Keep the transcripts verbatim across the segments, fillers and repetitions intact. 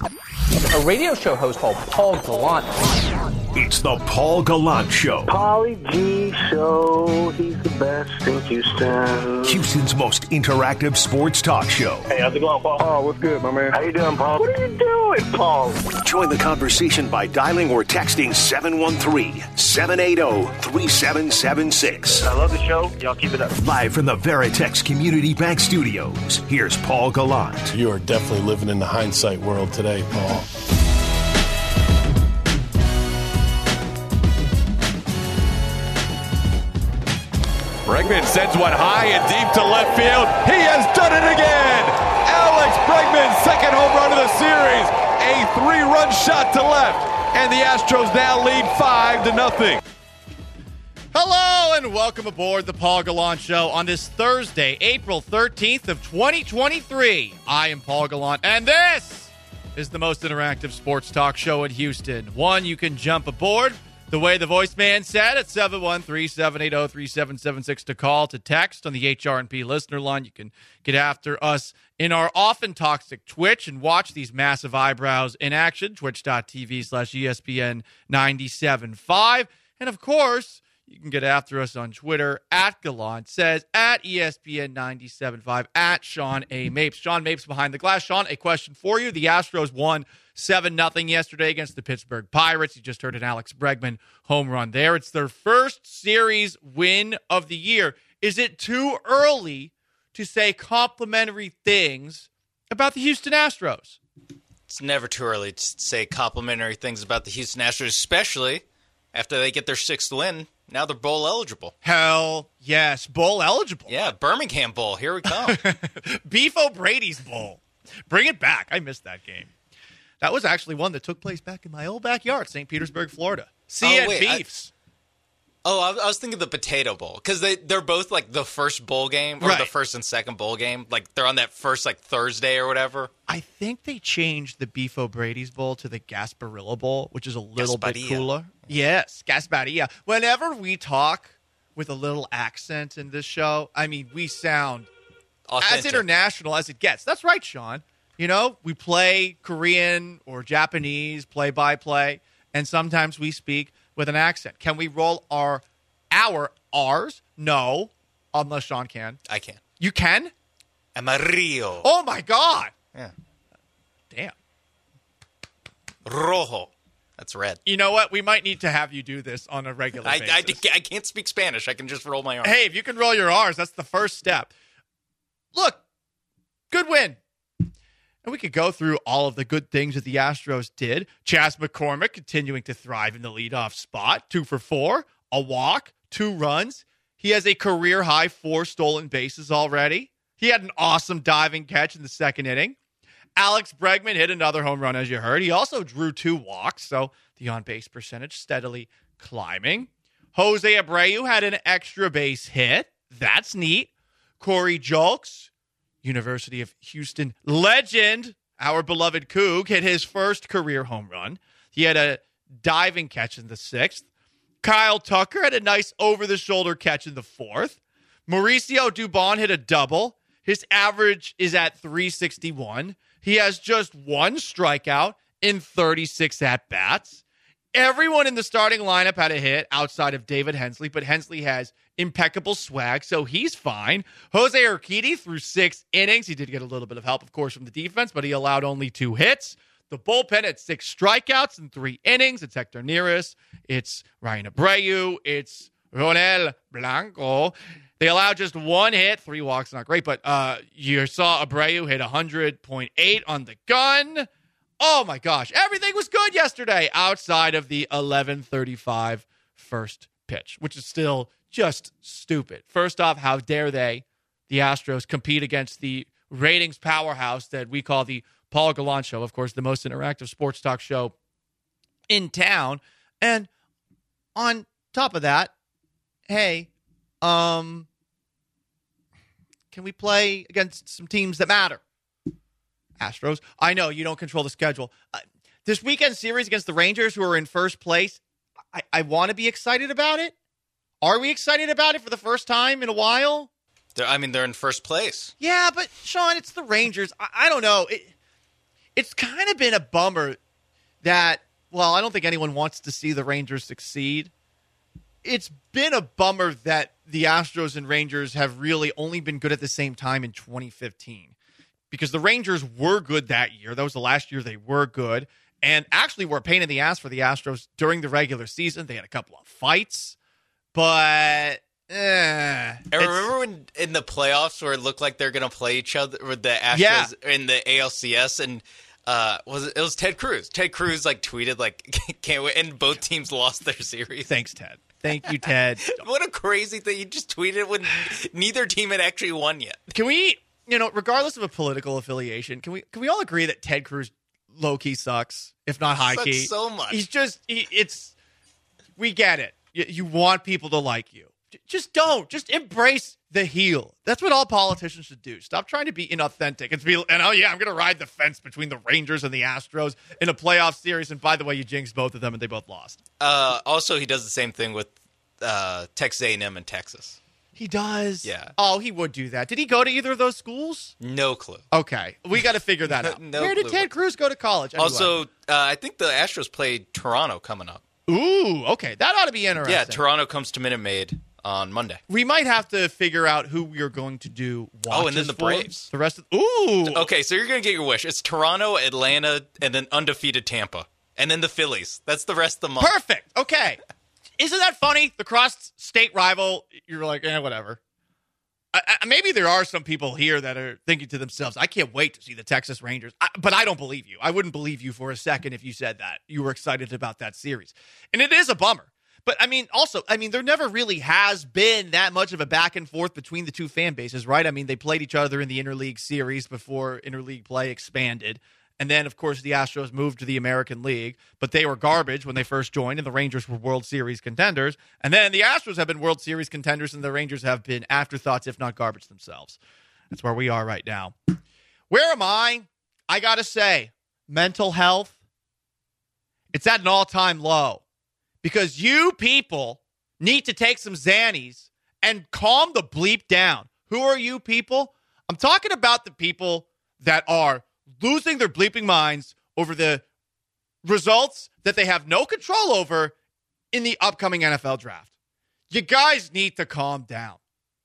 A radio show host called Paul Gallant. It's the Paul Gallant Show. Paulie G Show. He's the best in Houston. Houston's most interactive sports talk show. Hey, how's it going, Paul? Oh, what's good, my man? How you doing, Paul? What are you doing, Paul? Join the conversation by dialing or texting seven one three, seven eight zero, three seven seven six. I love the show. Y'all keep it up. Live from the Veritex Community Bank Studios, here's Paul Gallant. You are definitely living in the hindsight world today, Paul. Bregman sends one high and deep to left field. He has done it again. Alex Bregman, second home run of the series. A three-run shot to left. And the Astros now lead five to nothing. Hello and welcome aboard the Paul Gallant Show on this Thursday, April thirteenth of twenty twenty-three. I am Paul Gallant, and this is the most interactive sports talk show in Houston. One you can jump aboard the way the voice man said at seven one three, seven eight zero, three seven seven six to call, to text on the H R and P listener line. You can get after us in our often toxic Twitch and watch these massive eyebrows in action, twitch.tv slash ESPN 975. And of course, you can get after us on Twitter at Gallant Says, at E S P N nine seven five, at Sean A. Mapes. Sean Mapes behind the glass. Sean, a question for you. The Astros won seven nothing yesterday against the Pittsburgh Pirates. You just heard an Alex Bregman home run there. It's their first series win of the year. Is it too early to say complimentary things about the Houston Astros? It's never too early to say complimentary things about the Houston Astros, especially after they get their sixth win. Now they're bowl eligible. Hell yes, bowl eligible. Yeah, Birmingham Bowl. Here we come. Beef O'Brady's Bowl. Bring it back. I missed that game. That was actually one that took place back in my old backyard, Saint Petersburg, Florida. See oh, it, wait, Beefs. I, oh, I, I was thinking the Potato Bowl, because they, they're both like the first bowl game, or right. the first and second bowl game. Like they're on that first like Thursday or whatever. I think they changed the Beef O'Brady's Bowl to the Gasparilla Bowl, which is a little Gasparilla. bit cooler. Yes, Gasparilla. Whenever we talk with a little accent in this show, I mean, we sound Authentic. as international as it gets. That's right, Sean. You know, we play Korean or Japanese play-by-play, and sometimes we speak with an accent. Can we roll our our R's? No, unless Sean can. I can. You can? Amarillo. Oh, my God. Yeah. Damn. Rojo. That's red. You know what? We might need to have you do this on a regular I, basis. I, I can't speak Spanish. I can just roll my R's. Hey, if you can roll your R's, that's the first step. Look, good win. And we could go through all of the good things that the Astros did. Chas McCormick continuing to thrive in the leadoff spot. Two for four, a walk, two runs. He has a career-high four stolen bases already. He had an awesome diving catch in the second inning. Alex Bregman hit another home run, as you heard. He also drew two walks, so the on-base percentage steadily climbing. Jose Abreu had an extra base hit. That's neat. Corey Julks, University of Houston legend, our beloved Coug, hit his first career home run. He had a diving catch in the sixth. Kyle Tucker had a nice over-the-shoulder catch in the fourth. Mauricio Dubon hit a double. His average is at three sixty-one. He has just one strikeout in thirty-six at-bats. Everyone in the starting lineup had a hit outside of David Hensley, but Hensley has impeccable swag, so he's fine. Jose Urquidy threw six innings. He did get a little bit of help, of course, from the defense, but he allowed only two hits. The bullpen had six strikeouts in three innings. It's Hector Neris. It's Ryan Abreu. It's Ronel Blanco. They allowed just one hit, three walks, not great, but uh, you saw Abreu hit one hundred point eight on the gun. Oh, my gosh. Everything was good yesterday outside of the eleven thirty-five first pitch, which is still just stupid. First off, how dare they, the Astros, compete against the ratings powerhouse that we call the Paul Gallant Show, of course, the most interactive sports talk show in town. And on top of that, hey, um, can we play against some teams that matter? Astros. I know you don't control the schedule. Uh, this weekend series against the Rangers, who are in first place, I, I want to be excited about it. Are we excited about it for the first time in a while? They're, I mean, they're in first place. Yeah, but Sean, it's the Rangers. I, I don't know. It, it's kind of been a bummer that, well, I don't think anyone wants to see the Rangers succeed. It's been a bummer that the Astros and Rangers have really only been good at the same time in twenty fifteen, because the Rangers were good that year. That was the last year they were good, and actually were a pain in the ass for the Astros during the regular season. They had a couple of fights, but eh, I remember when in the playoffs where it looked like they're going to play each other with the Astros Yeah. in the A L C S, and uh, was it, it was Ted Cruz. Ted Cruz like tweeted like, "Can't wait," and both teams lost their series. Thanks, Ted. Thank you, Ted. What a crazy thing! You just tweeted when neither team had actually won yet. Can we, you know, regardless of a political affiliation, can we can we all agree that Ted Cruz low key sucks, if not high Sucks key? so much. He's just he, it's. We get it. You, you want people to like you. J- Just don't. Just embrace the heel. That's what all politicians should do. Stop trying to be inauthentic and be and oh yeah, I'm gonna ride the fence between the Rangers and the Astros in a playoff series. And by the way, you jinxed both of them and they both lost. Uh, also, he does the same thing with uh, Texas A and M and Texas. He does. Yeah. Oh, he would do that. Did he go to either of those schools? No clue. Okay, we got to figure that out. No Where did clue. Ted Cruz go to college? Anyway. Also, uh, I think the Astros played Toronto coming up. Ooh, okay, that ought to be interesting. Yeah, Toronto comes to Minute Maid on Monday. We might have to figure out who we are going to do watches Oh, and then the for. Braves. The rest of ooh. Okay, so you're going to get your wish. It's Toronto, Atlanta, and then undefeated Tampa. And then the Phillies. That's the rest of the month. Perfect. Okay. Isn't that funny? The cross-state rival, you're like, eh, whatever. I, I, maybe there are some people here that are thinking to themselves, I can't wait to see the Texas Rangers. I, but I don't believe you. I wouldn't believe you for a second if you said that. You were excited about that series. And it is a bummer. But, I mean, also, I mean, there never really has been that much of a back and forth between the two fan bases, right? I mean, they played each other in the interleague series before interleague play expanded. And then, of course, the Astros moved to the American League, but they were garbage when they first joined, and the Rangers were World Series contenders. And then the Astros have been World Series contenders, and the Rangers have been afterthoughts, if not garbage themselves. That's where we are right now. Where am I? I got to say, mental health, it's at an all-time low. Because you people need to take some Xannies and calm the bleep down. Who are you people? I'm talking about the people that are losing their bleeping minds over the results that they have no control over in the upcoming N F L draft. You guys need to calm down.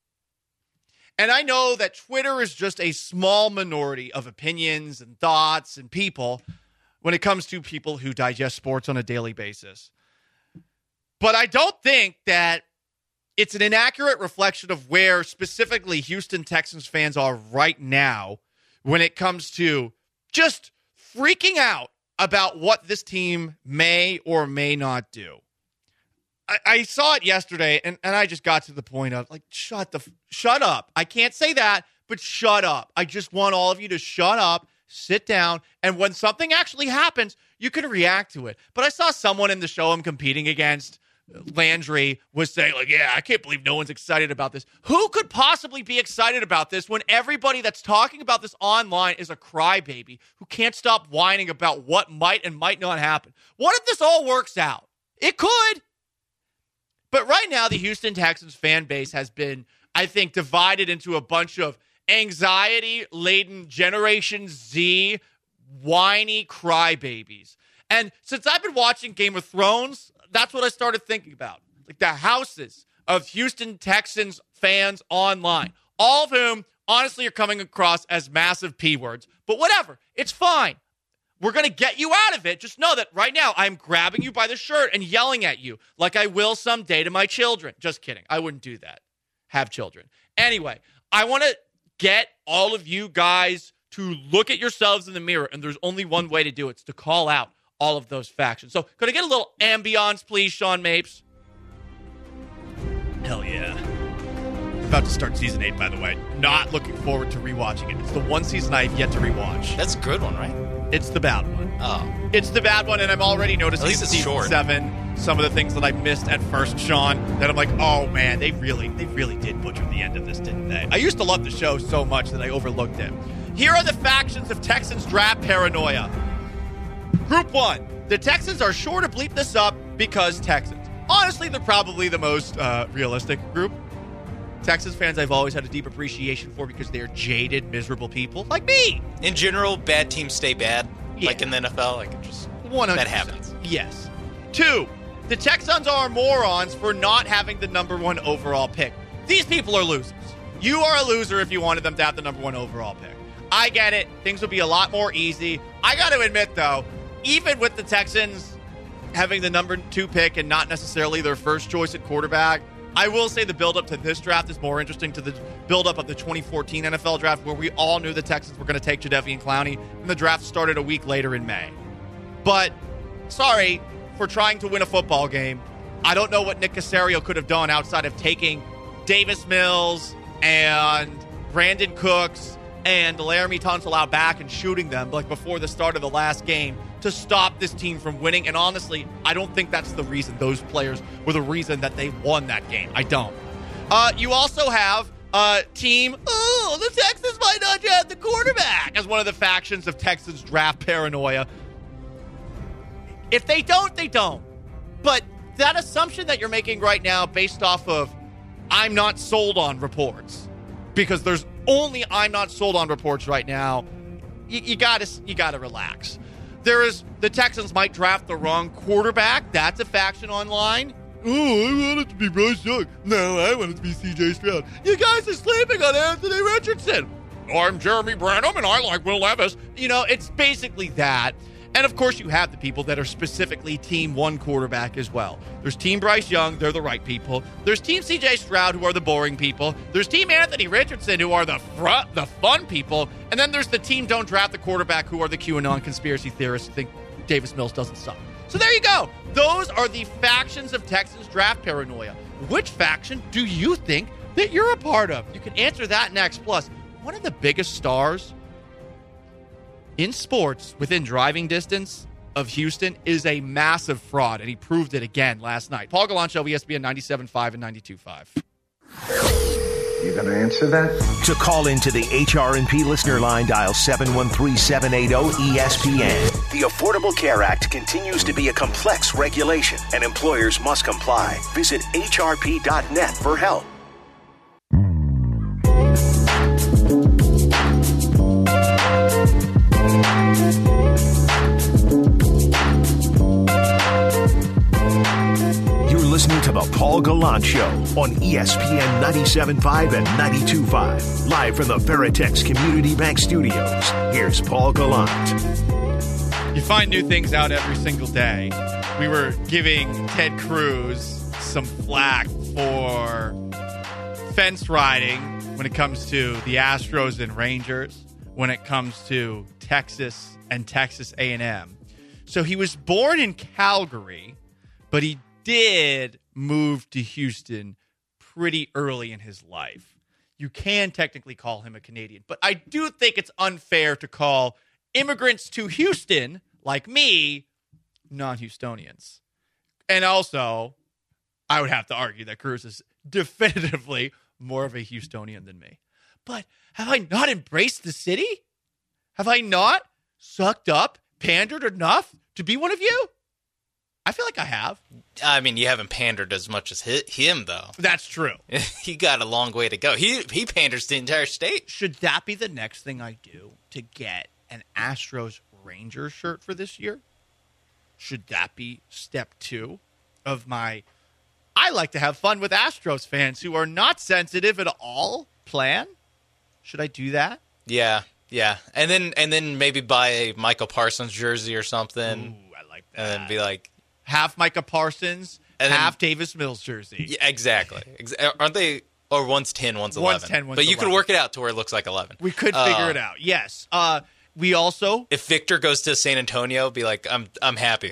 And I know that Twitter is just a small minority of opinions and thoughts and people when it comes to people who digest sports on a daily basis. But I don't think that it's an inaccurate reflection of where specifically Houston Texans fans are right now when it comes to just freaking out about what this team may or may not do. I, I saw it yesterday, and, and I just got to the point of, like, shut the, shut up. I can't say that, but shut up. I just want all of you to shut up, sit down, and when something actually happens, you can react to it. But I saw someone in the show I'm competing against, Landry, was saying, like, yeah, I can't believe no one's excited about this. Who could possibly be excited about this when everybody that's talking about this online is a crybaby who can't stop whining about what might and might not happen? What if this all works out? It could. But right now, the Houston Texans fan base has been, I think, divided into a bunch of anxiety-laden Generation Z whiny crybabies. And since I've been watching Game of Thrones, that's what I started thinking about. Like the houses of Houston Texans fans online, all of whom honestly are coming across as massive P words. But whatever, it's fine. We're going to get you out of it. Just know that right now I'm grabbing you by the shirt and yelling at you like I will someday to my children. Just kidding. I wouldn't do that. Have children. Anyway, I want to get all of you guys to look at yourselves in the mirror, and there's only one way to do it. It's to call out all of those factions. So, could I get a little ambiance, please, Sean Mapes? Hell yeah. About to start season eight, by the way. Not looking forward to rewatching it. It's the one season I've yet to rewatch. That's a good one, right? It's the bad one. Oh. It's the bad one, and I'm already noticing At least in it's season short. seven some of the things that I missed at first, Sean, that I'm like, oh man, they really, they really did butcher the end of this, didn't they? I used to love the show so much that I overlooked it. Here are the factions of Texans draft paranoia. Group one, the Texans are sure to bleep this up because Texans. Honestly, they're probably the most uh, realistic group. Texans fans I've always had a deep appreciation for because they're jaded, miserable people like me. In general, bad teams stay bad. Yeah. Like in the N F L, like it just one hundred percent. that happens. Yes. Two, the Texans are morons for not having the number one overall pick. These people are losers. You are a loser if you wanted them to have the number one overall pick. I get it. Things would be a lot more easy. I got to admit, though, even with the Texans having the number two pick and not necessarily their first choice at quarterback, I will say the build-up to this draft is more interesting to the build-up of the twenty fourteen N F L draft, where we all knew the Texans were going to take Jadeveon Clowney, and the draft started a week later in May. But, sorry, for trying to win a football game, I don't know what Nick Caserio could have done outside of taking Davis Mills and Brandon Cooks and Laramie Tunsil out back and shooting them like before the start of the last game to stop this team from winning. And honestly, I don't think that's the reason those players were the reason that they won that game. I don't. Uh, you also have a team, oh, the Texans might not have the quarterback as one of the factions of Texans draft paranoia. If they don't, they don't. But that assumption that you're making right now based off of I'm not sold on reports, because there's only I'm not sold on reports right now, you, you gotta you gotta relax. There is the Texans might draft the wrong quarterback. That's a faction online. Oh, I want it to be Bryce Young. No, I want it to be C J Stroud. You guys are sleeping on Anthony Richardson. I'm Jeremy Branham, and I like Will Levis. You know, it's basically that. And, of course, you have the people that are specifically Team One quarterback as well. There's Team Bryce Young. They're the right people. There's Team C J Stroud, who are the boring people. There's Team Anthony Richardson, who are the fr- the fun people. And then there's the Team Don't Draft the Quarterback, who are the QAnon conspiracy theorists who think Davis Mills doesn't suck. So there you go. Those are the factions of Texans draft paranoia. Which faction do you think that you're a part of? You can answer that next. Plus, one of the biggest stars in sports within driving distance of Houston is a massive fraud, and he proved it again last night. Paul Gallant Show, E S P N ninety-seven point five and ninety-two point five. You gonna answer that? To call into the H R and P listener line, dial seven one three, seven eight zero, E S P N. The Affordable Care Act continues to be a complex regulation, and employers must comply. Visit H R P dot net for help. You're listening to The Paul Gallant Show on E S P N ninety-seven point five and ninety-two point five. Live from the Veritex Community Bank Studios. Here's Paul Gallant. You find new things out every single day. We were giving Ted Cruz some flack for fence riding when it comes to the Astros and Rangers, when it comes to Texas and Texas A and M. So he was born in Calgary, but he did move to Houston pretty early in his life. You can technically call him a Canadian, but I do think it's unfair to call immigrants to Houston, like me, non-Houstonians. And also, I would have to argue that Cruz is definitively more of a Houstonian than me. But have I not embraced the city? Have I not sucked up, pandered enough to be one of you? I feel like I have. I mean, you haven't pandered as much as hi- him, though. That's true. He got a long way to go. He he panders the entire state. Should that be the next thing I do to get an Astros Rangers shirt for this year? Should that be step two of my I like to have fun with Astros fans who are not sensitive at all plan? Should I do that? Yeah, yeah. And then and then maybe buy a Michael Parsons jersey or something. Ooh, I like that. And then be like, half Micah Parsons, and then, half Davis Mills jersey. Yeah, exactly. Ex- aren't they? Or one's ten, one's eleven. One's ten, one's but you eleven. could work it out to where it looks like eleven. We could uh, figure it out. Yes. Uh, we also, if Victor goes to San Antonio, be like, I'm I'm happy.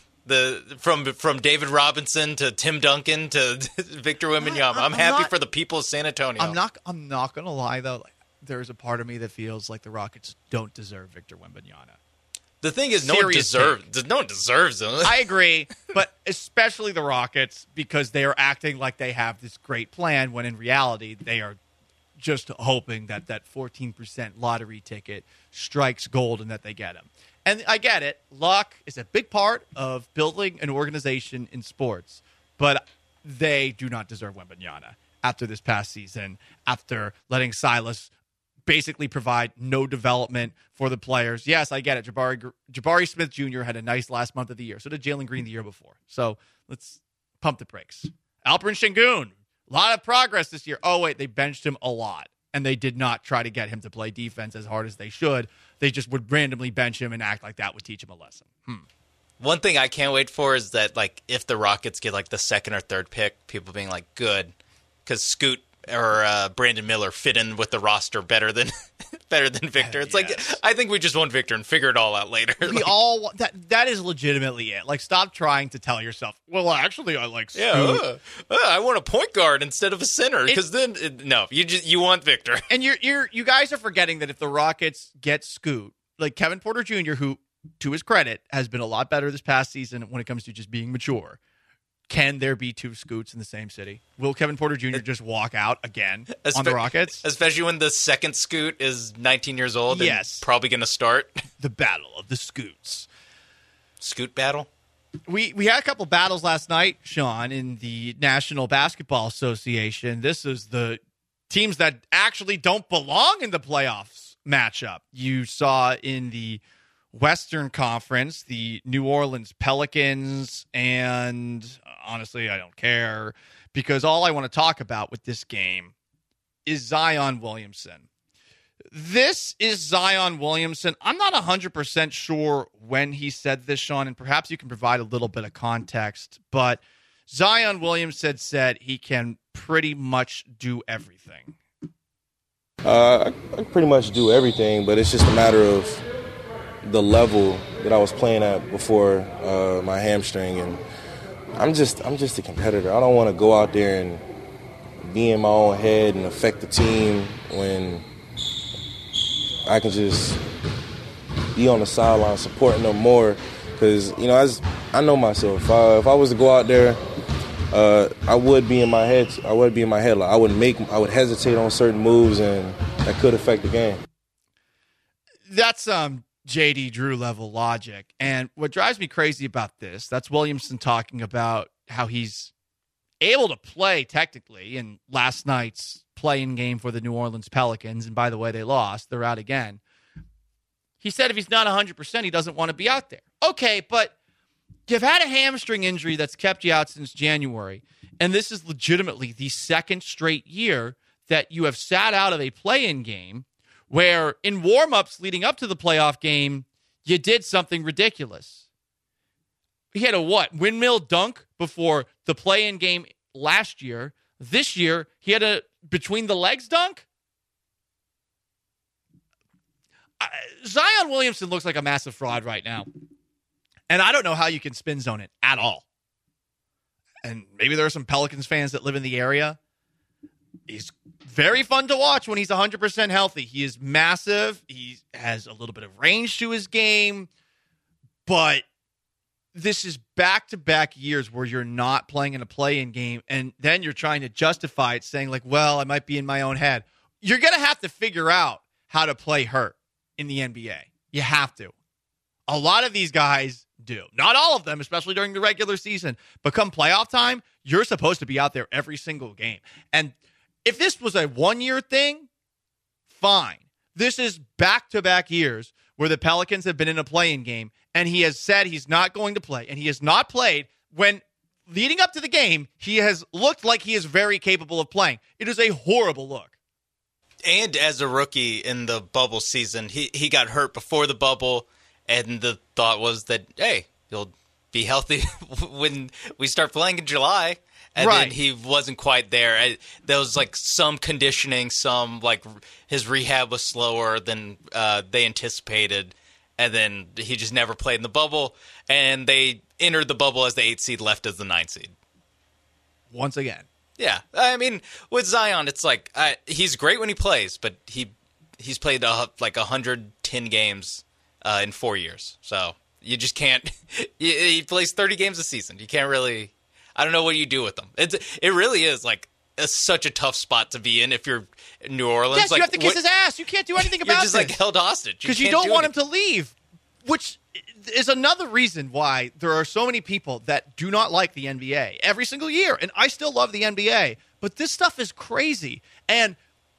The from from David Robinson to Tim Duncan to Victor Wembanyama. I'm, I'm happy not, for the people of San Antonio. I'm not. I'm not gonna lie though. Like, there's a part of me that feels like the Rockets don't deserve Victor Wembanyama. The thing is, no one Serious deserves. No one deserves him. I agree, but especially the Rockets, because they are acting like they have this great plan when in reality they are just hoping that that fourteen percent lottery ticket strikes gold and that they get him. And I get it. Luck is a big part of building an organization in sports, but they do not deserve Wembanyama after this past season, after letting Silas basically provide no development for the players. Yes, I get it. Jabari Jabari Smith Junior had a nice last month of the year. So did Jalen Green the year before. So let's pump the brakes. Alperen Sengun, a lot of progress this year. Oh, wait, they benched him a lot. And they did not try to get him to play defense as hard as they should. They just would randomly bench him and act like that would teach him a lesson. Hmm. One thing I can't wait for is that, like, if the Rockets get, like, the second or third pick, people being like, good. Because Scoot or uh, Brandon Miller fit in with the roster better than better than Victor. It's yes. like, I think we just want Victor and figure it all out later. We like, all, that that is legitimately it. Like, stop trying to tell yourself, well, actually, I like Scoot. Yeah, uh, uh, I want a point guard instead of a center. Because then, it, no, you just you want Victor. And you're you're you guys are forgetting that if the Rockets get Scoot, like Kevin Porter Junior, who, to his credit, has been a lot better this past season when it comes to just being mature. Can there be two Scoots in the same city? Will Kevin Porter Junior just walk out again Espe- on the Rockets? Especially when the second Scoot is nineteen years old yes. and probably going to start. The battle of the Scoots. Scoot battle? We we had a couple battles last night, Sean, in the National Basketball Association. This is the teams that actually don't belong in the playoffs matchup. You saw in the Western Conference, the New Orleans Pelicans, and honestly, I don't care, because all I want to talk about with this game is Zion Williamson. This is Zion Williamson. I'm not one hundred percent sure when he said this, Sean, and perhaps you can provide a little bit of context, but Zion Williamson said he can pretty much do everything. Uh, I, I pretty much do everything, but it's just a matter of the level that I was playing at before uh, my hamstring, and I'm just I'm just a competitor. I don't want to go out there and be in my own head and affect the team when I can just be on the sideline supporting them more. Because you know, as I know myself, if I, if I was to go out there, uh, I would be in my head. I would be in my head. Like I would make I would hesitate on certain moves, and that could affect the game. That's um. J D Drew level logic. And what drives me crazy about this, that's Williamson talking about how he's able to play technically in last night's play-in game for the New Orleans Pelicans. And by the way, they lost. They're out again. He said if he's not one hundred percent, he doesn't want to be out there. Okay, but you've had a hamstring injury that's kept you out since January. And this is legitimately the second straight year that you have sat out of a play-in game where in warm-ups leading up to the playoff game, you did something ridiculous. He had a what? Windmill dunk before the play-in game last year. This year, he had a between-the-legs dunk? Uh, Zion Williamson looks like a massive fraud right now. And I don't know how you can spin zone it at all. And maybe there are some Pelicans fans that live in the area. He's very fun to watch when he's one hundred percent healthy. He is massive. He has a little bit of range to his game. But this is back-to-back years where you're not playing in a play-in game, and then you're trying to justify it, saying, like, well, I might be in my own head. You're going to have to figure out how to play hurt in the N B A. You have to. A lot of these guys do. Not all of them, especially during the regular season. But come playoff time, you're supposed to be out there every single game. And if this was a one-year thing, fine. This is back-to-back years where the Pelicans have been in a play-in game, and he has said he's not going to play, and he has not played when, leading up to the game, he has looked like he is very capable of playing. It is a horrible look. And as a rookie in the bubble season, he, he got hurt before the bubble, and the thought was that, hey, he'll be healthy when we start playing in July. And right. then he wasn't quite there. I, there was like some conditioning, some like his rehab was slower than uh, they anticipated. And then he just never played in the bubble. And they entered the bubble as the eighth seed, left as the ninth seed. Once again. Yeah. I mean, with Zion, it's like I, he's great when he plays, but he he's played uh, like one hundred ten games uh, in four years. So you just can't – he plays thirty games a season. You can't really – I don't know what you do with them. It's, it really is like a, such a tough spot to be in if you're in New Orleans. Yes, like, you have to kiss what, his ass. You can't do anything about it. You're just this. like held hostage. Because you, you don't do want anything. him to leave, which is another reason why there are so many people that do not like the N B A every single year. And I still love the N B A. But this stuff is crazy. And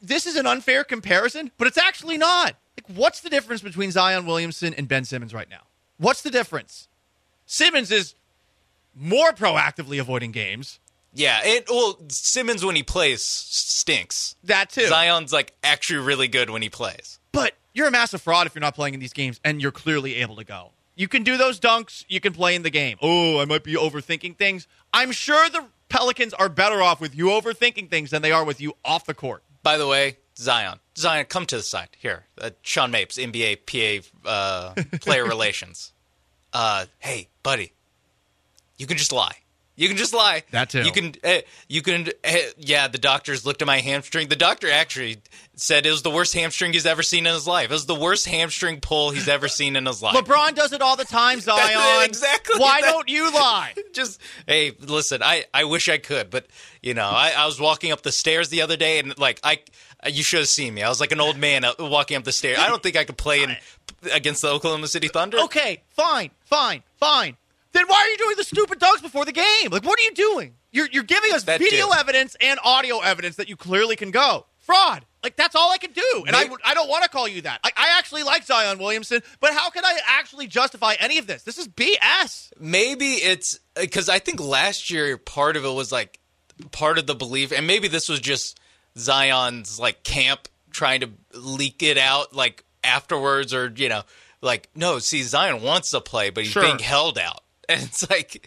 this is an unfair comparison, but it's actually not. Like, what's the difference between Zion Williamson and Ben Simmons right now? What's the difference? Simmons is more proactively avoiding games. Yeah, it, well, Simmons when he plays stinks. That too. Zion's like actually really good when he plays. But you're a massive fraud if you're not playing in these games, and you're clearly able to go. You can do those dunks. You can play in the game. Oh, I might be overthinking things. I'm sure the Pelicans are better off with you overthinking things than they are with you off the court. By the way, Zion. Zion, come to the side. Here. Uh, Sean Mapes, N B A P A uh, player relations. Uh, hey, buddy. You can just lie. You can just lie. That too. You can, uh, you can, uh, yeah, the doctors looked at my hamstring. The doctor actually said it was the worst hamstring he's ever seen in his life. It was the worst hamstring pull he's ever seen in his life. LeBron does it all the time, Zion. Exactly. Why that, don't you lie? Just, hey, listen, I, I wish I could, but, you know, I, I was walking up the stairs the other day, and, like, I, you should have seen me. I was like an old man walking up the stairs. I don't think I could play in against the Oklahoma City Thunder. Okay, fine, fine, fine. Then why are you doing the stupid dunks before the game? Like, what are you doing? You're you're giving us That video too. evidence and audio evidence that you clearly can go. Fraud. Like, that's all I can do. And I, Maybe- would- I don't want to call you that. I, I actually like Zion Williamson, but how can I actually justify any of this? This is B S. Maybe it's because I think last year part of it was like part of the belief, and maybe this was just Zion's like camp trying to leak it out like afterwards, or you know, like no, see, Zion wants to play, but he's Sure. being held out. And it's like,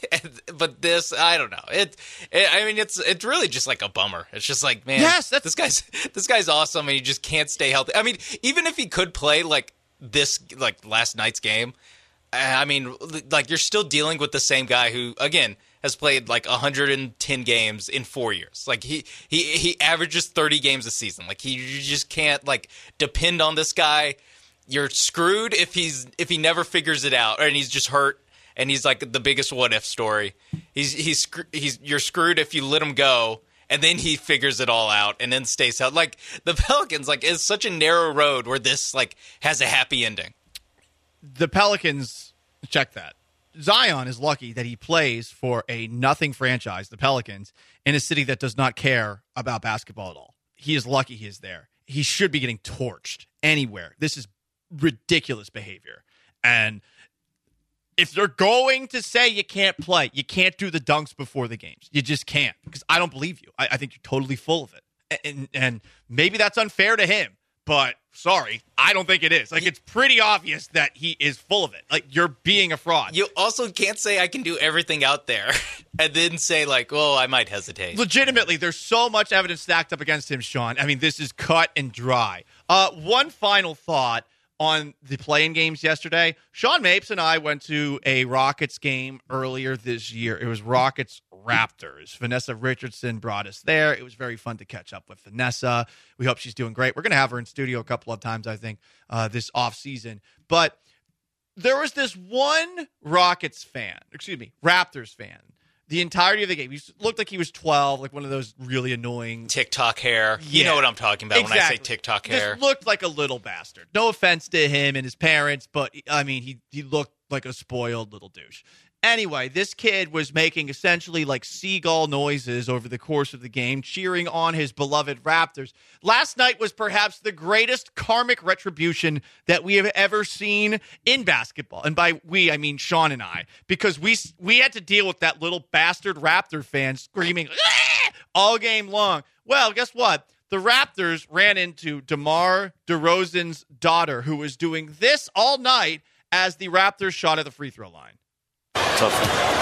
but this, I don't know. It, it, I mean, it's it's really just like a bummer. It's just like, man, Yes, that's- this guy's this guy's awesome, and he just can't stay healthy. I mean, even if he could play like this, like last night's game, I mean, like you're still dealing with the same guy who, again, has played like one hundred ten games in four years. Like he he he averages thirty games a season. Like he, you just can't like depend on this guy. You're screwed if he's if he never figures it out, and he's just hurt. And he's like the biggest what if story. He's he's he's you're screwed if you let him go, and then he figures it all out, and then stays out. Like the Pelicans, like it's such a narrow road where this like has a happy ending. The Pelicans, check that. Zion is lucky that he plays for a nothing franchise, the Pelicans, in a city that does not care about basketball at all. He is lucky he is there. He should be getting torched anywhere. This is ridiculous behavior. And if they're going to say you can't play, you can't do the dunks before the games. You just can't, because I don't believe you. I, I think you're totally full of it. And, and maybe that's unfair to him, but sorry, I don't think it is. Like, it's pretty obvious that he is full of it. Like, you're being a fraud. You also can't say I can do everything out there and then say like, oh, I might hesitate. Legitimately, there's so much evidence stacked up against him, Sean. I mean, this is cut and dry. Uh, one final thought on the play-in games yesterday. Sean Mapes and I went to a Rockets game earlier this year. It was Rockets-Raptors. Vanessa Richardson brought us there. It was very fun to catch up with Vanessa. We hope she's doing great. We're going to have her in studio a couple of times, I think, uh, this offseason. But there was this one Rockets fan, excuse me, Raptors fan, the entirety of the game. He looked like he was twelve, like one of those really annoying TikTok hair. You Yeah. know what I'm talking about when I say TikTok hair. Just looked like a little bastard. No offense to him and his parents, but I mean, he he looked like a spoiled little douche. Anyway, this kid was making essentially like seagull noises over the course of the game, cheering on his beloved Raptors. Last night was perhaps the greatest karmic retribution that we have ever seen in basketball. And by we, I mean Sean and I, because we we had to deal with that little bastard Raptor fan screaming "Ah!" all game long. Well, guess what? The Raptors ran into DeMar DeRozan's daughter, who was doing this all night as the Raptors shot at the free throw line. Tough.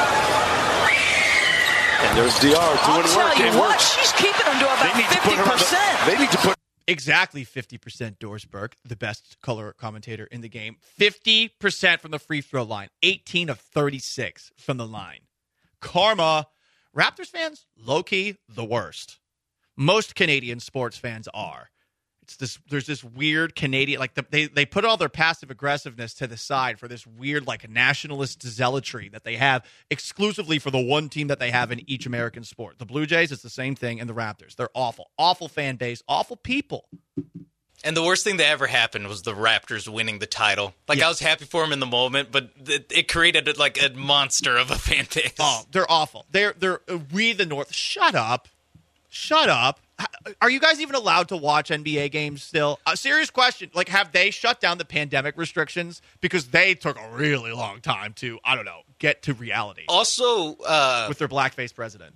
And there's D R doing I'll tell work. you It what, works. she's keeping them to They about need to put her on the- fifty percent. They need to put. Exactly fifty percent Doris Burke, the best color commentator in the game. fifty percent from the free throw line. eighteen of thirty-six from the line. Karma. Raptors fans, low-key, the worst. Most Canadian sports fans are. It's this. There's this weird Canadian, like the, they they put all their passive aggressiveness to the side for this weird like nationalist zealotry that they have exclusively for the one team that they have in each American sport. The Blue Jays, it's the same thing, and the Raptors. They're awful, awful fan base, awful people. And the worst thing that ever happened was the Raptors winning the title. Like, Yes. I was happy for them in the moment, but it, it created like a monster of a fan base. Oh, they're awful. They're they're uh, we the North. Shut up, shut up. are you guys even allowed to watch N B A games still? A serious question. Like, have they shut down the pandemic restrictions? Because they took a really long time to, I don't know, get to reality. Also, uh, with their blackface president.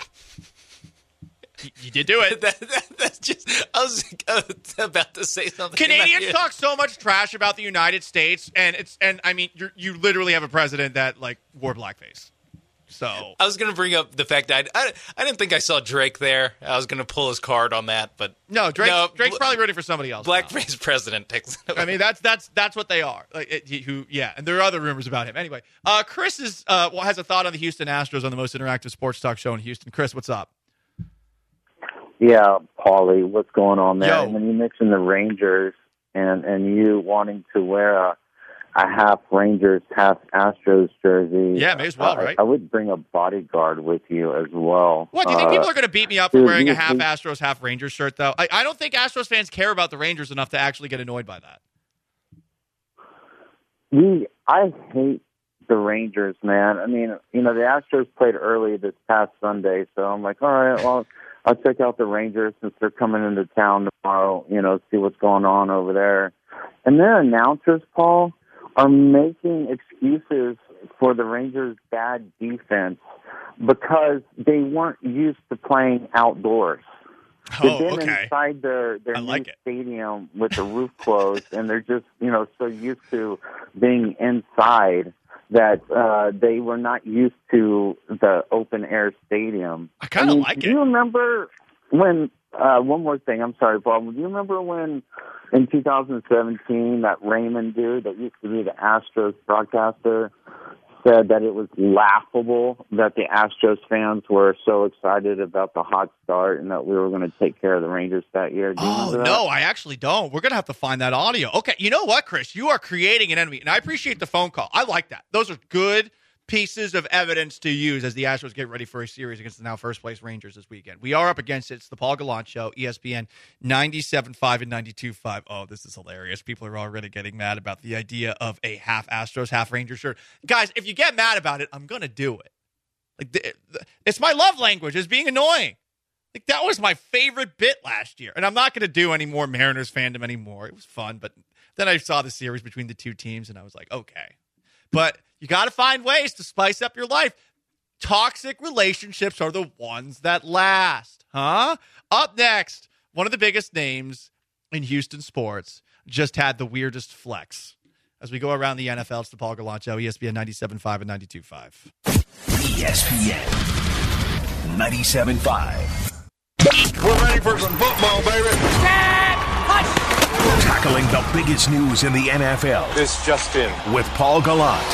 you, you did do it. that, that, that's just, I was, I was about to say something. Canadians talk so much trash about the United States, and it's, and I mean, you you literally have a president that, like, wore blackface. So I was going to bring up the fact that I, I, I didn't think I saw Drake there. I was going to pull his card on that, but no, Drake, no, Drake's probably rooting for somebody else. Blackface president takes it away. I mean, that's that's that's what they are. Like, it, he, who, yeah, and there are other rumors about him. Anyway, uh, Chris is uh, has a thought on the Houston Astros on the most interactive sports talk show in Houston. Chris, what's up? Yeah, Paulie, what's going on there? Yo. When you mentioned the Rangers and and you wanting to wear a a half Rangers, half Astros jersey. Yeah, may as well, I, right? I would bring a bodyguard with you as well. What, do you think uh, people are going to beat me up for dude, wearing a you- half you- Astros, half Rangers shirt, though? I, I don't think Astros fans care about the Rangers enough to actually get annoyed by that. We, I hate the Rangers, man. I mean, you know, the Astros played early this past Sunday, so I'm like, all right, well, I'll check out the Rangers since they're coming into town tomorrow, you know, see what's going on over there. And their announcers, Paul, are making excuses for the Rangers' bad defense because they weren't used to playing outdoors. They've Oh, been okay. inside their, their I new like it. stadium with the roof closed, and they're just, you know, so used to being inside that uh, they were not used to the open-air stadium. I kind of mean, like do it. you remember when, uh, one more thing, I'm sorry, Paul, do you remember when in two thousand seventeen that Raymond dude that used to be the Astros broadcaster said that it was laughable that the Astros fans were so excited about the hot start and that we were going to take care of the Rangers that year? Do you Oh, remember that? no, I actually don't. We're going to have to find that audio. Okay, you know what, Chris? You are creating an enemy, and I appreciate the phone call. I like that. Those are good pieces of evidence to use as the Astros get ready for a series against the now first-place Rangers this weekend. We are up against it. It's the Paul Gallant Show, E S P N ninety-seven point five and ninety-two point five. Oh, this is hilarious. People are already getting mad about the idea of a half Astros, half Rangers shirt. Guys, if you get mad about it, I'm going to do it. Like, the, the, it's my love language is being annoying. Like, that was my favorite bit last year. And I'm not going to do any more Mariners fandom anymore. It was fun, but then I saw the series between the two teams, and I was like, okay. But you got to find ways to spice up your life. Toxic relationships are the ones that last, huh? Up next, one of the biggest names in Houston sports just had the weirdest flex. As we go around the N F L, it's the Paul Gallant Show, E S P N ninety-seven point five and ninety-two point five. E S P N ninety-seven point five. We're ready for some football, baby. Tackling the biggest news in the N F L This just in. with Paul Gallant.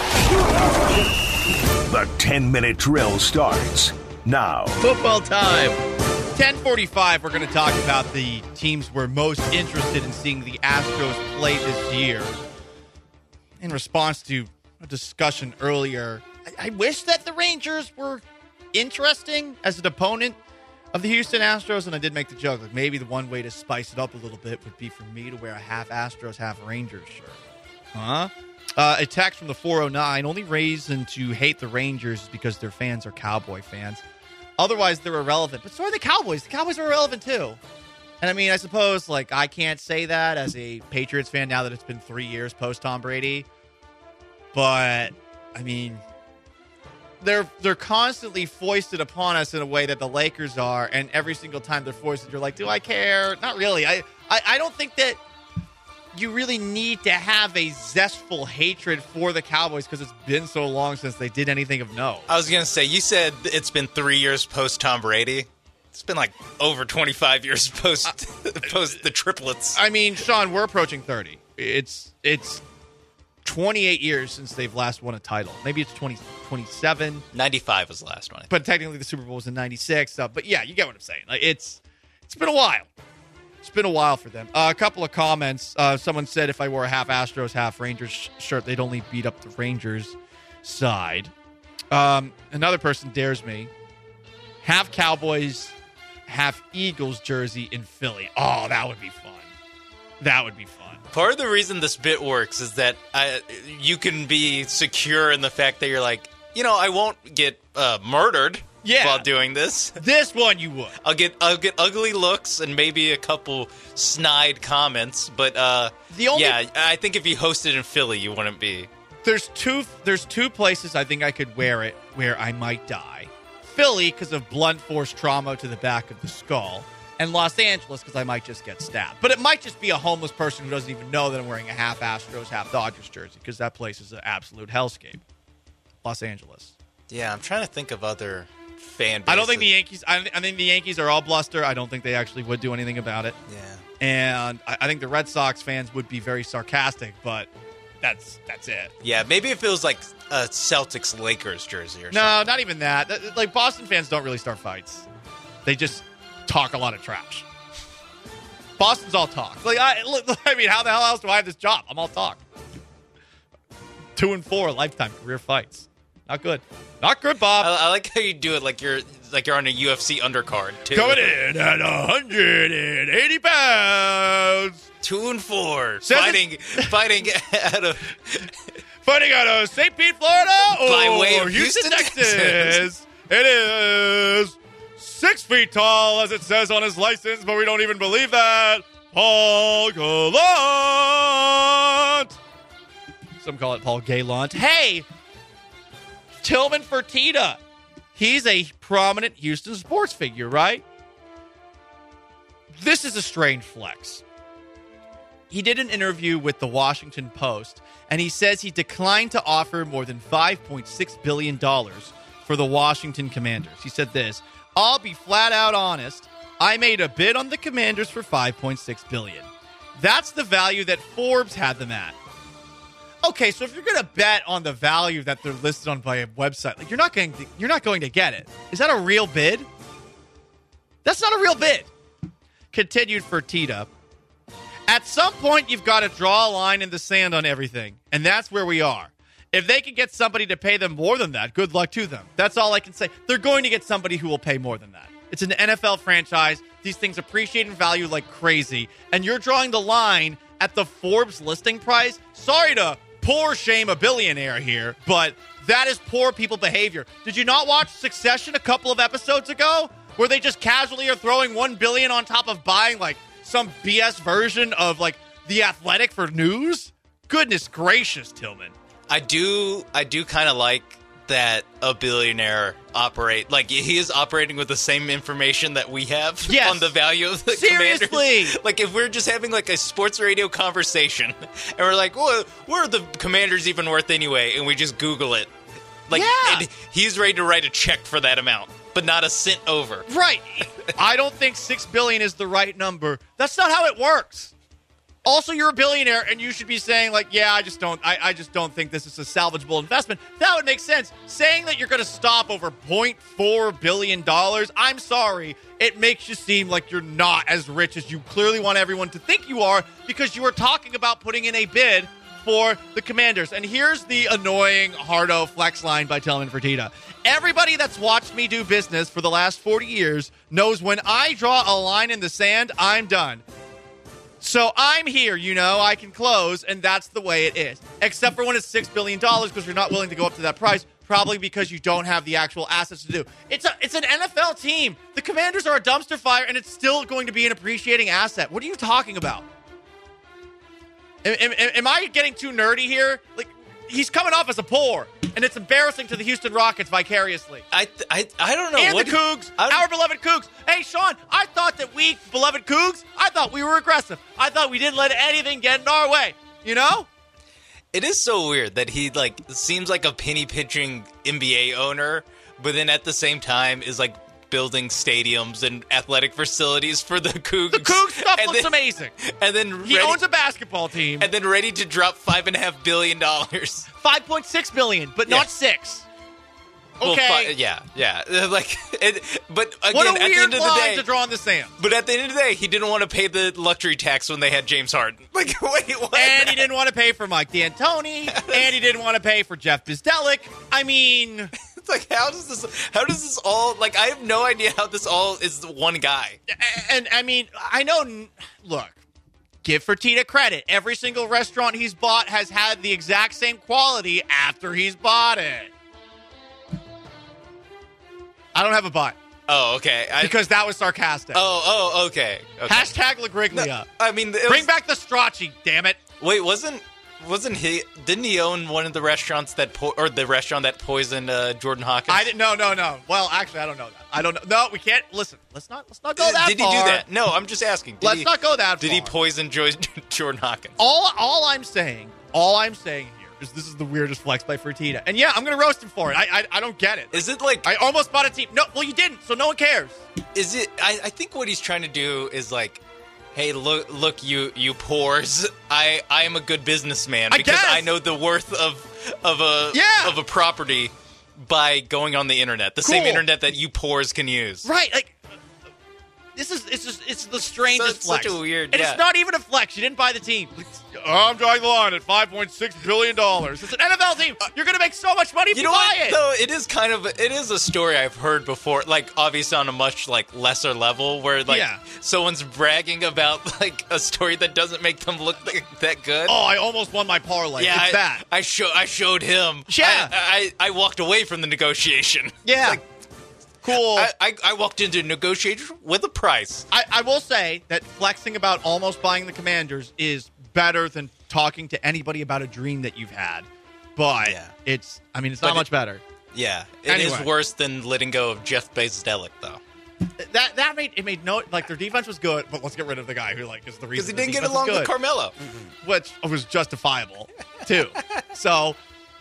The ten-minute drill starts now. Football time. ten forty-five, we're going to talk about the teams we're most interested in seeing the Astros play this year. In response to a discussion earlier, I, I wish that the Rangers were interesting as an opponent of the Houston Astros, and I did make the joke, like maybe the one way to spice it up a little bit would be for me to wear a half Astros, half Rangers shirt. Huh? Uh, a text from the four oh nine, only reason to hate the Rangers is because their fans are Cowboy fans. Otherwise, they're irrelevant. But so are the Cowboys. The Cowboys are irrelevant, too. And, I mean, I suppose, like, I can't say that as a Patriots fan now that it's been three years post-Tom Brady. But, I mean, they're they're constantly foisted upon us in a way that the Lakers are, and every single time they're foisted, you're like, do I care? Not really. I, I, I don't think that you really need to have a zestful hatred for the Cowboys because it's been so long since they did anything of note. I was going to say, you said it's been three years post Tom Brady. It's been like over twenty-five years post uh, post the triplets. I mean, Sean, we're approaching thirty. It's it's twenty-eight years since they've last won a title. Maybe it's twenty, twenty-seven. ninety-five was the last one. But technically the Super Bowl was in ninety-six. Uh, but yeah, you get what I'm saying. Like it's It's been a while. It's been a while for them. Uh, a couple of comments. Uh, someone said if I wore a half Astros, half Rangers sh- shirt, they'd only beat up the Rangers side. Um, another person dares me. Half Cowboys, half Eagles jersey in Philly. Oh, that would be fun. That would be fun. Part of the reason this bit works is that I, you can be secure in the fact that you're like, you know, I won't get uh, murdered. Yeah. while doing this. This one you would. I'll get I'll get ugly looks and maybe a couple snide comments, but uh, The only- yeah, I think if you hosted in Philly, you wouldn't be. There's two. There's two places I think I could wear it where I might die. Philly, because of blunt force trauma to the back of the skull, and Los Angeles, because I might just get stabbed. But it might just be a homeless person who doesn't even know that I'm wearing a half Astros, half Dodgers jersey, because that place is an absolute hellscape. Los Angeles. Yeah, I'm trying to think of other fan bases. I don't think the Yankees. I, I think the Yankees are all bluster. I don't think they actually would do anything about it. Yeah. And I, I think the Red Sox fans would be very sarcastic, but that's that's it. Yeah, maybe if it was like a Celtics Lakers jersey or No, something. not even that. That- Like, Boston fans don't really start fights. They just talk a lot of trash. Boston's all talk. Like, I, look, I mean, how the hell else do I have this job? I'm all talk. Two and four lifetime career fights. Not good. Not good, Bob. I, I like how you do it like you're like you're on a U F C undercard too. Coming in at one hundred eighty pounds. Two and four. Says fighting fighting out of Fighting out of Saint Pete, Florida, or By way of Houston, Houston, Texas. Texas. It is six feet tall, as it says on his license, but we don't even believe that. Paul Gallant. Some call it Paul Gallant. Hey, Tillman Fertitta. He's a prominent Houston sports figure, right? This is a strange flex. He did an interview with the Washington Post, and he says he declined to offer more than five point six billion dollars for the Washington Commanders. He said this, "I'll be flat out honest. I made a bid on the Commanders for five point six billion dollars. That's the value that Forbes had them at." Okay, so if you're going to bet on the value that they're listed on by a website, like you're not going to, you're not going to get it. Is that a real bid? That's not a real bid. Continued Fertitta. At some point, you've got to draw a line in the sand on everything, and that's where we are. If they can get somebody to pay them more than that, good luck to them. That's all I can say. They're going to get somebody who will pay more than that. It's an N F L franchise. These things appreciate in value like crazy, and you're drawing the line at the Forbes listing price. Sorry to poor shame a billionaire here, but that is poor people behavior. Did you not watch Succession a couple of episodes ago, where they just casually are throwing one billion dollars on top of buying like some B S version of like The Athletic for news? Goodness gracious, Tillman. I do I do kind of like that a billionaire operate like he is operating with the same information that we have Yes. on the value of the Seriously. Commanders. Like if we're just having like a sports radio conversation and we're like, well, what are the Commanders even worth anyway? And we just Google it. Like Yeah. and he's ready to write a check for that amount, but not a cent over. Right. I don't think six billion dollars is the right number. That's not how it works. Also, you're a billionaire, and you should be saying, like, yeah, I just don't I, I just don't think this is a salvageable investment. That would make sense. Saying that you're going to stop over zero point four billion dollars, I'm sorry. It makes you seem like you're not as rich as you clearly want everyone to think you are, because you were talking about putting in a bid for the Commanders. And here's the annoying hardo flex line by Tillman Fertitta. Everybody that's watched me do business for the last forty years knows when I draw a line in the sand, I'm done. So I'm here, you know, I can close, and that's the way it is. Except for when it's six billion dollars, because you're not willing to go up to that price, probably because you don't have the actual assets to do. It's a, it's an N F L team. The Commanders are a dumpster fire, and it's still going to be an appreciating asset. What are you talking about? Am, am, am I getting too nerdy here? Like, he's coming off as a poor, and it's embarrassing to the Houston Rockets vicariously. I I, I don't know. And what the do- Cougs, I- our beloved Cougs. Hey, Sean, I thought that we, beloved Cougs, I thought we were aggressive. I thought we didn't let anything get in our way, you know? It is so weird that he like seems like a penny pinching N B A owner, but then at the same time is like building stadiums and athletic facilities for the Cougs. The Cougs stuff And looks then- amazing. And then He ready, owns a basketball team. and then ready to drop five and a half billion dollars. five point six billion dollars, but Yeah. not six. Well, Okay. fi- yeah, yeah. Like, it, but again, What a at the weird end of the line day, to draw in the sand. but at the end of the day, he didn't want to pay the luxury tax when they had James Harden. Like, wait, what? And he didn't want to pay for Mike D'Antoni, and he didn't want to pay for Jeff Bizdelik. I mean, It's like, how does this? How does this all? Like, I have no idea how this all is one guy. and I mean, I know, look, give Fertitta credit. Every single restaurant he's bought has had the exact same quality after he's bought it. I don't have a but. Oh, okay. I, because that was sarcastic. Oh, oh, okay. okay. Hashtag Lagriglia. No, I mean, it bring was, back the Stracci, damn it. Wait, wasn't wasn't he? Didn't he own one of the restaurants that po- or the restaurant that poisoned uh, Jordan Hawkins? I didn't. No, no, no. Well, actually, I don't know that. I don't know. No, we can't. Listen, let's not. Let's not go that did far. Did he do that? No, I'm just asking. Did let's he, not go that did far. Did he poison jo- Jordan Hawkins? All, all I'm saying, all I'm saying here is this is the weirdest flex by Fertitta, and yeah, I'm gonna roast him for it. I, I, I don't get it. Is it like I almost bought a team? No, well, you didn't, so no one cares. Is it? I, I think what he's trying to do is like, hey, look, look, you, you pores. I, I am a good businessman because I, I know the worth of, of a, yeah. of a property by going on the internet, the cool. same internet that you pores can use. Right, like. This is it's just it's the strangest so, flex. Such a weird, and yeah. it's not even a flex. You didn't buy the team. I'm drawing the line at five point six billion dollars. It's an N F L team. You're going to make so much money if you, you know buy what, it. Though it is kind of it is a story I've heard before. Like obviously on a much like lesser level, where like yeah. someone's bragging about like a story that doesn't make them look th- that good. Oh, I almost won my parlay. Yeah, it's I, that. I show I showed him. Yeah, I, I I walked away from the negotiation. Yeah. Like, cool. I, I, I walked into a negotiation with a price. I, I will say that flexing about almost buying the Commanders is better than talking to anybody about a dream that you've had. But yeah. it's, I mean, it's but not it, much better. Yeah. It anyway. is worse than letting go of Jeff Bezos, though. That that made it made no like their defense was good, but let's get rid of the guy who like is the reason because he didn't get along with Carmelo, mm-hmm. which was justifiable too. So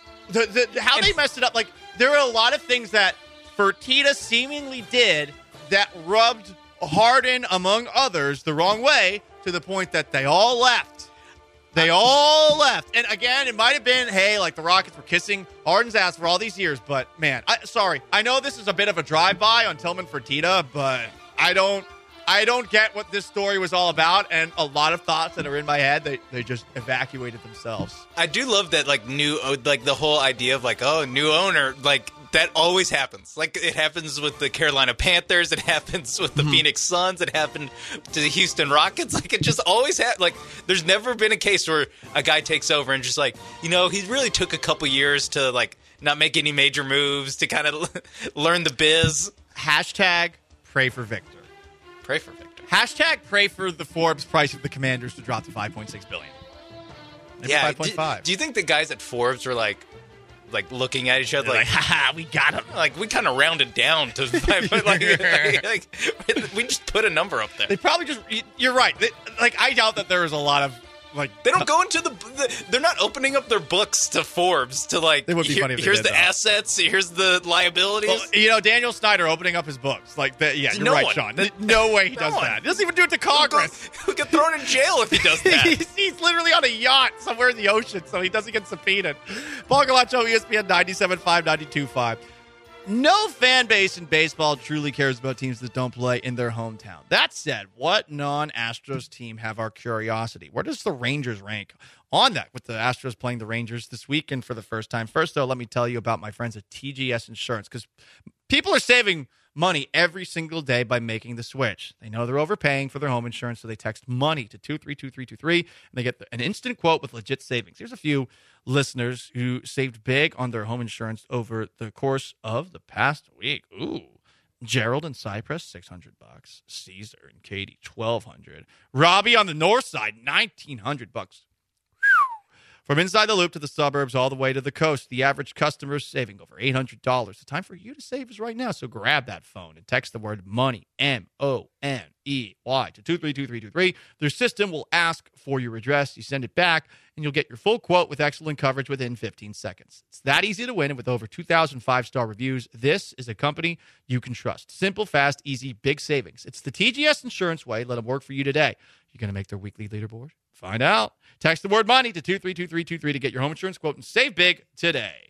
the, the how and, they messed it up, like there were a lot of things that Fertitta seemingly did that rubbed Harden, among others, the wrong way to the point that they all left. They all left. And again, it might have been, hey, like the Rockets were kissing Harden's ass for all these years. But, man, I, sorry. I know this is a bit of a drive-by on Tillman Fertitta, but I don't I don't get what this story was all about. And a lot of thoughts that are in my head, they, they just evacuated themselves. I do love that, like, new, like the whole idea of, like, oh, new owner, like, that always happens. Like, it happens with the Carolina Panthers. It happens with the mm-hmm. Phoenix Suns. It happened to the Houston Rockets. Like, it just always happens. Like, there's never been a case where a guy takes over and just, like, you know, he really took a couple years to, like, not make any major moves, to kind of learn the biz. Hashtag pray for Victor. Pray for Victor. Hashtag pray for the Forbes price of the Commanders to drop to five point six billion dollars. Maybe yeah, five point five. Do, do you think the guys at Forbes were, like, like looking at each other like, like, haha, we got him. Like, we kind of rounded down to five, like, like, like, we just put a number up there. They probably just, you're right. They, like, I doubt that there is a lot of, like, they don't go into the, the they're not opening up their books to Forbes to, like, it would be here, funny if they here's did, the though. assets, here's the liabilities. Well, you know, Daniel Snyder opening up his books. Like, the, yeah, you're no right, one. Sean. No way he does no that. He doesn't even do it to Congress. He'll get thrown in jail if he does that. he's, he's literally on a yacht somewhere in the ocean, so he doesn't get subpoenaed. Paul Galaccio, E S P N ninety-seven point five, ninety-two point five. No fan base in baseball truly cares about teams that don't play in their hometown. That said, what non-Astros team have our curiosity? Where does the Rangers rank on that, with the Astros playing the Rangers this weekend for the first time? First, though, let me tell you about my friends at T G S Insurance, because people are saving money every single day by making the switch. They know they're overpaying for their home insurance, so they text money to two three two three two three, and they get an instant quote with legit savings. Here's a few listeners who saved big on their home insurance over the course of the past week. Ooh. Gerald in Cypress, six hundred bucks. Caesar and Katie, twelve hundred. Robbie on the north side, nineteen hundred bucks. From inside the loop to the suburbs, all the way to the coast, the average customer is saving over eight hundred dollars. The time for you to save is right now, so grab that phone and text the word MONEY, M O N E Y, to two three two three two three. Their system will ask for your address. You send it back, and you'll get your full quote with excellent coverage within fifteen seconds. It's that easy to win, and with over two thousand five-star reviews, this is a company you can trust. Simple, fast, easy, big savings. It's the T G S Insurance way. Let them work for you today. You're going to make their weekly leaderboard? Find out. Text the word MONEY to two three two three two three to get your home insurance quote and save big today.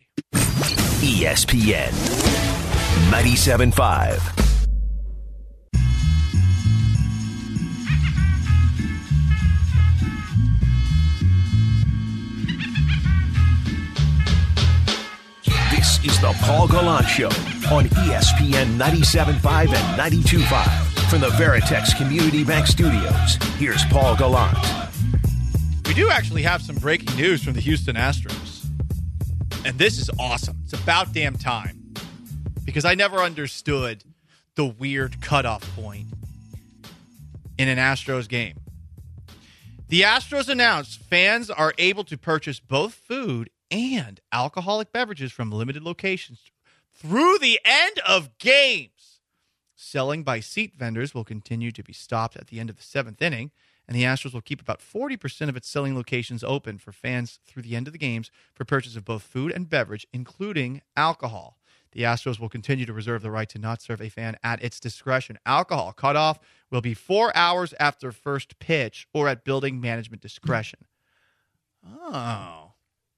E S P N ninety-seven point five. This is the Paul Gallant Show on E S P N ninety-seven point five and ninety-two point five. From the Veritex Community Bank Studios, here's Paul Gallant. We do actually have some breaking news from the Houston Astros. And this is awesome. It's about damn time. because I never understood the weird cutoff point in an Astros game. The Astros announced fans are able to purchase both food and alcoholic beverages from limited locations through the end of games. Selling by seat vendors will continue to be stopped at the end of the seventh inning, and the Astros will keep about forty percent of its selling locations open for fans through the end of the games for purchase of both food and beverage, including alcohol. The Astros will continue to reserve the right to not serve a fan at its discretion. Alcohol cutoff will be four hours after first pitch or at building management discretion. Oh.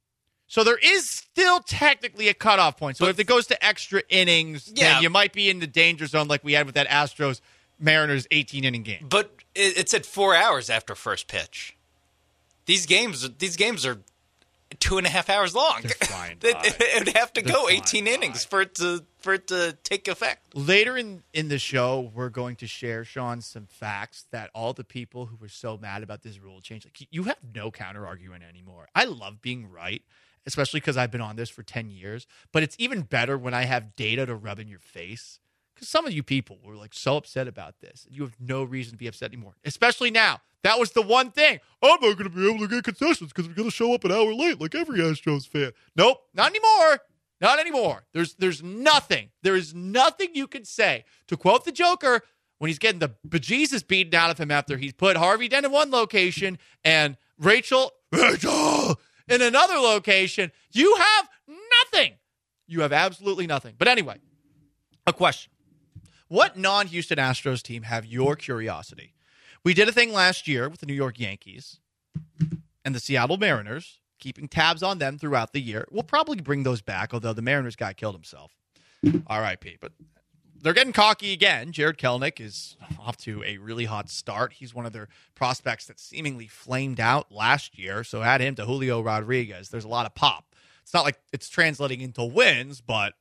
So there is still technically a cutoff point. So but, if it goes to extra innings, yeah. then you might be in the danger zone like we had with that Astros Mariners eighteen-inning game. But it's at four hours after first pitch. These games, these games are two and a half hours long. it, it would have to They're go eighteen by. innings for it to for it to take effect. Later in, in the show, we're going to share, Sean, some facts that all the people who were so mad about this rule change, like you have no counter argument anymore. I love being right, especially because I've been on this for ten years. But it's even better when I have data to rub in your face. Because some of you people were like so upset about this. You have no reason to be upset anymore, especially now. That was the one thing. I'm not going to be able to get concessions because we're going to show up an hour late like every Astros fan. Nope, not anymore. Not anymore. There's there's nothing. There is nothing you can say. To quote the Joker, when he's getting the bejesus beaten out of him after he's put Harvey Dent in one location and Rachel, Rachel in another location, you have nothing. You have absolutely nothing. But anyway, a question. What non-Houston Astros team have your curiosity? We did a thing last year with the New York Yankees and the Seattle Mariners, keeping tabs on them throughout the year. We'll probably bring those back, although the Mariners guy killed himself. R I P. But they're getting cocky again. Jared Kelenic is off to a really hot start. He's one of their prospects that seemingly flamed out last year, so add him to Julio Rodriguez. There's a lot of pop. It's not like it's translating into wins, but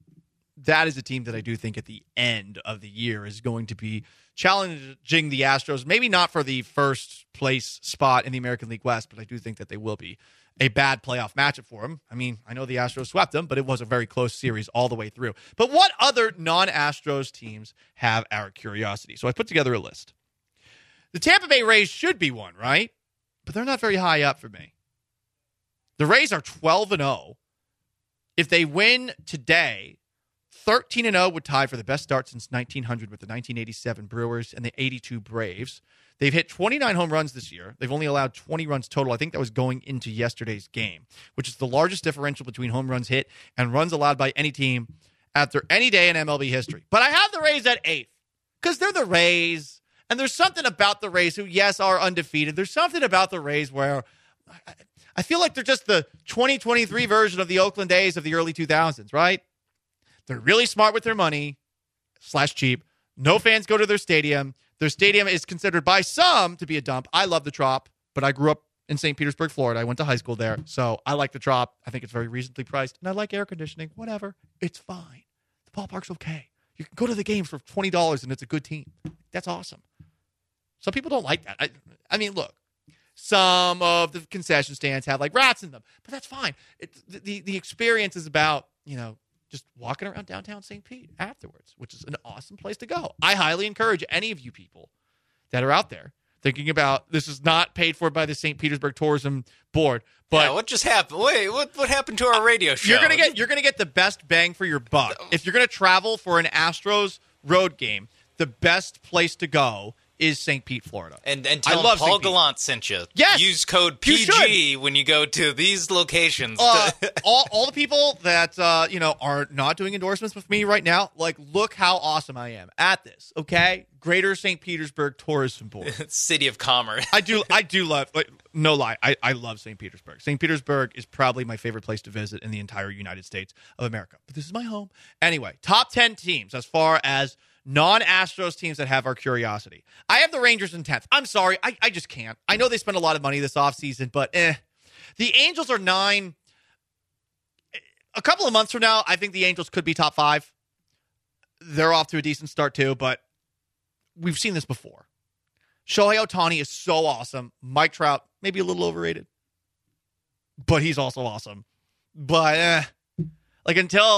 that is a team that I do think at the end of the year is going to be challenging the Astros, maybe not for the first place spot in the American League West, but I do think that they will be a bad playoff matchup for them. I mean, I know the Astros swept them, but it was a very close series all the way through. But what other non-Astros teams have our curiosity? So I put together a list. The Tampa Bay Rays should be one, right? But they're not very high up for me. The Rays are twelve and oh. If they win today, thirteen and oh would tie for the best start since nineteen hundred with the nineteen eighty-seven Brewers and the eighty-two Braves. They've hit twenty-nine home runs this year. They've only allowed twenty runs total. I think that was going into yesterday's game, which is the largest differential between home runs hit and runs allowed by any team after any day in M L B history. But I have the Rays at eighth because they're the Rays, and there's something about the Rays who, yes, are undefeated. There's something about the Rays where I, I feel like they're just the twenty twenty-three version of the Oakland A's of the early two thousands, right? They're really smart with their money, slash cheap. No fans go to their stadium. Their stadium is considered by some to be a dump. I love the Trop, but I grew up in Saint Petersburg, Florida. I went to high school there, so I like the Trop. I think it's very reasonably priced, and I like air conditioning. Whatever. It's fine. The ballpark's okay. You can go to the games for twenty dollars, and it's a good team. That's awesome. Some people don't like that. I, I mean, look. Some of the concession stands have, like, rats in them, but that's fine. It, the, the experience is about, you know, just walking around downtown Saint Pete afterwards, which is an awesome place to go. I highly encourage any of you people that are out there thinking about, this is not paid for by the Saint Petersburg Tourism Board, but yeah, what just happened? Wait, what what happened to our radio show? You're gonna get you're gonna get the best bang for your buck. If you're gonna travel for an Astros road game, the best place to go is Saint Pete, Florida. And and tell them Paul Gallant sent you. Yes. Use code P G when you go to these locations. Uh, all, all the people that, uh, you know, are not doing endorsements with me right now, like, look how awesome I am at this, okay? Greater Saint Petersburg Tourism Board. City of Commerce. I do I do love, like, no lie, I, I love Saint Petersburg. Saint Petersburg is probably my favorite place to visit in the entire United States of America. But this is my home. Anyway, top ten teams as far as non-Astros teams that have our curiosity. I have the Rangers in tenth. I'm sorry. I, I just can't. I know they spent a lot of money this offseason, but eh. The Angels are nine. A couple of months from now, I think the Angels could be top five. They're off to a decent start too, but we've seen this before. Shohei Ohtani is so awesome. Mike Trout, maybe a little overrated, but he's also awesome. But eh, like until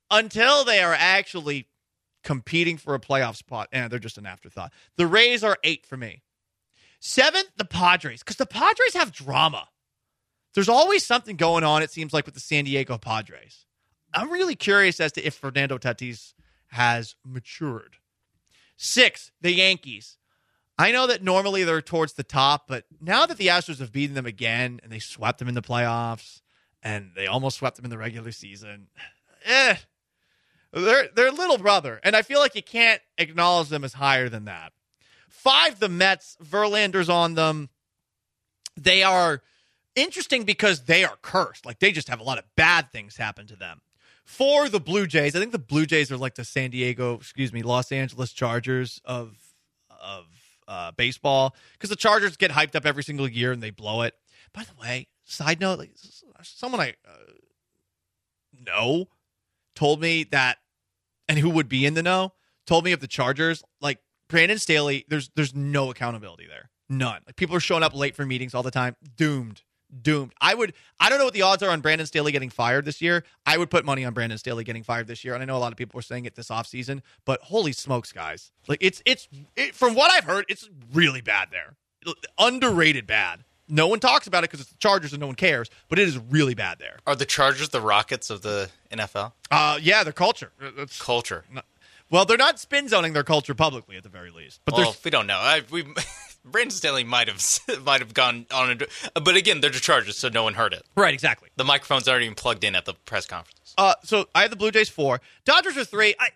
until they are actually competing for a playoff spot, and they're just an afterthought. The Rays are eight for me. Seventh, the Padres, because the Padres have drama. There's always something going on, it seems like, with the San Diego Padres. I'm really curious as to if Fernando Tatis has matured. Six, the Yankees. I know that normally they're towards the top, but now that the Astros have beaten them again and they swept them in the playoffs and they almost swept them in the regular season, eh, they're, they're little brother. And I feel like you can't acknowledge them as higher than that. Five, the Mets. Verlander's on them. They are interesting because they are cursed. Like, they just have a lot of bad things happen to them. Four, the Blue Jays. I think the Blue Jays are like the San Diego, excuse me, Los Angeles Chargers of of uh, baseball, because the Chargers get hyped up every single year and they blow it. By the way, side note, like, someone I uh, know told me that, and who would be in the know, told me of the Chargers, like Brandon Staley, there's there's no accountability there. None. Like, people are showing up late for meetings all the time. Doomed. Doomed. I would, I don't know what the odds are on Brandon Staley getting fired this year. I would put money on Brandon Staley getting fired this year. And I know a lot of people were saying it this offseason, but holy smokes, guys. Like, it's, it's, it, from what I've heard, it's really bad there. Underrated bad. No one talks about it because it's the Chargers and no one cares, but it is really bad there. Are the Chargers the Rockets of the N F L? Uh, yeah, their culture. It's culture. Not, well, they're not spin zoning their culture publicly at the very least. But well, we don't know. I, we... Brandon Staley might have might have gone on, a, but again, they're the Chargers, so no one heard it. Right, exactly. The microphones aren't even plugged in at the press conferences. Uh, so I have the Blue Jays four, Dodgers are three. I,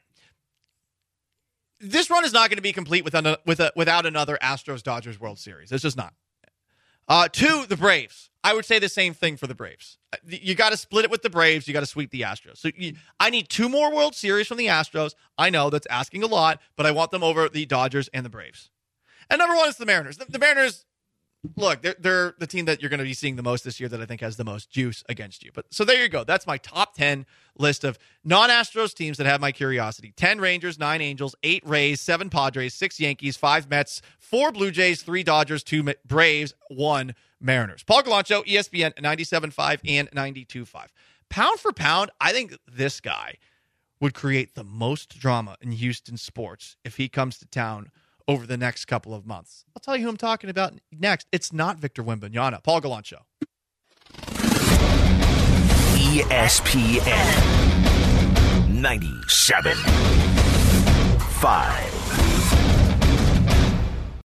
this run is not going to be complete with a, with a, without another Astros Dodgers World Series. It's just not. Uh, two, the Braves. I would say the same thing for the Braves. You got to split it with the Braves. You got to sweep the Astros. So you, I need two more World Series from the Astros. I know that's asking a lot, but I want them over the Dodgers and the Braves. And number one is the Mariners. The, the Mariners, look, they're, they're the team that you're going to be seeing the most this year that I think has the most juice against you. But so there you go. That's my top ten list of non-Astros teams that have my curiosity. ten Rangers, nine Angels, eight Rays, seven Padres, six Yankees, five Mets, four Blue Jays, three Dodgers, two Braves, one Mariners. Paul Galancho, E S P N, ninety-seven point five and ninety-two point five. Pound for pound, I think this guy would create the most drama in Houston sports if he comes to town over the next couple of months. I'll tell you who I'm talking about next. It's not Victor Wembanyama. Paul Gallant Show. E S P N ninety-seven point five.